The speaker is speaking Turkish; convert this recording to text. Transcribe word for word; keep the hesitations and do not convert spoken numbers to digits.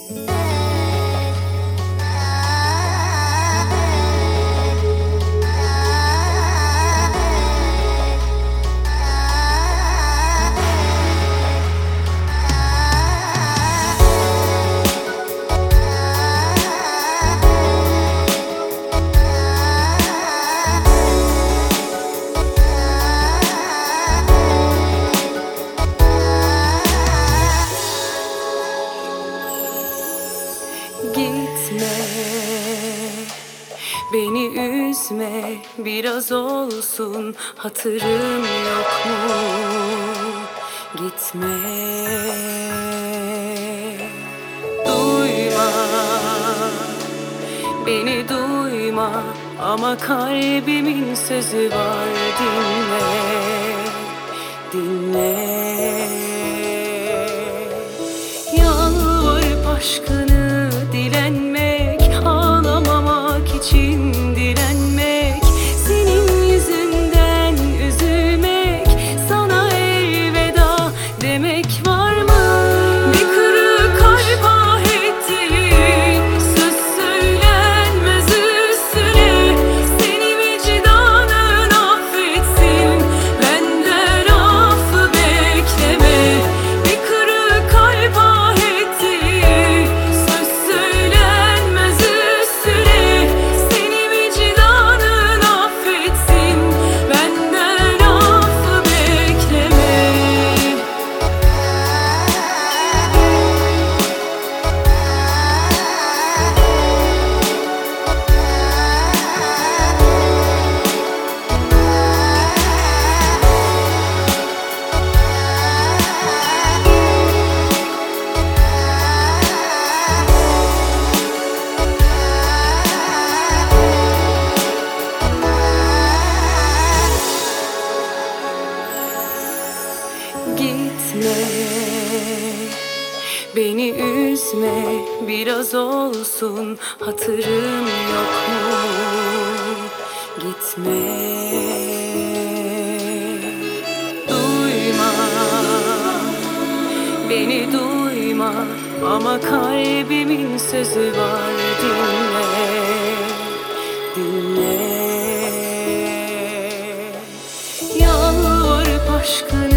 Gitme, beni üzme, biraz olsun hatırım yok mu? Gitme, duyma, beni duyma, ama kalbimin sözü var, dinle, dinle. Yalvarıp aşkını dilenmek, ağlamamak için direnmek, senin yüzünden üzülmek, sana elveda demek var mı? Bir kırık kalp ah ettiğin söz söylenmez üstüne, seni vicdanın affetsin, benden affı bekleme. Bir kırık kalp ah ettiğin söz söylenmez üstüne, seni vicdanın affetsin, benden affı bekleme. Gitme, beni üzme, biraz olsun hatırım yok mu? Gitme, duyma, beni duyma, ama kalbimin sözü var, dinle, dinle. Yalvarıp aşkını